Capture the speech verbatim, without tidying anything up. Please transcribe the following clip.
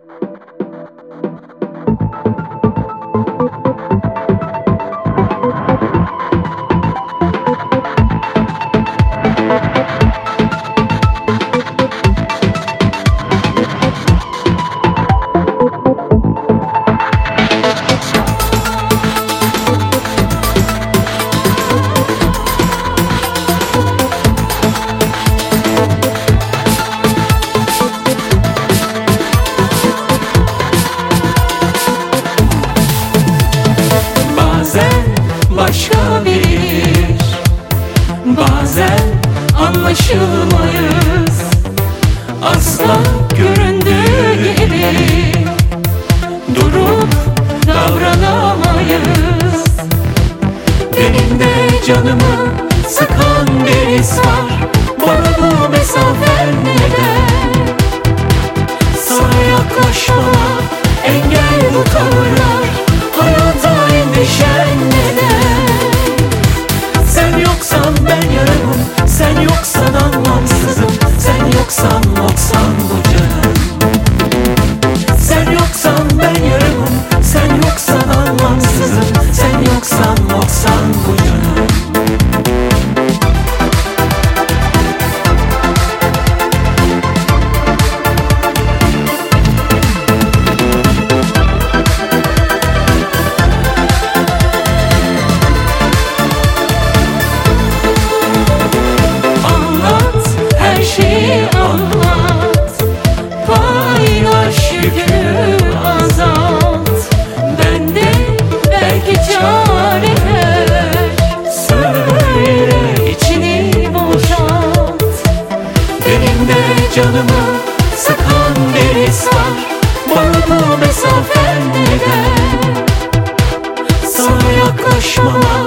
Başka bir, bazen anlaşılmayız, asla göründüğü gibi durup davranamayız. Benim de canımı sıkan bir his var, bana bu mesafen neden? Sana yaklaşmama engel bu tavırlar, hayata endişen neden? Sen yoksan ben yarımım, sen yoksan anlamsızım, sen yoksan noksan bu canım. Sen yoksan ben yarımım, sen yoksan anlamsızım, sen yoksan noksan bu canım. Canımı sıkan bir his var, bana bu mesafen neden? Sana yaklaşmama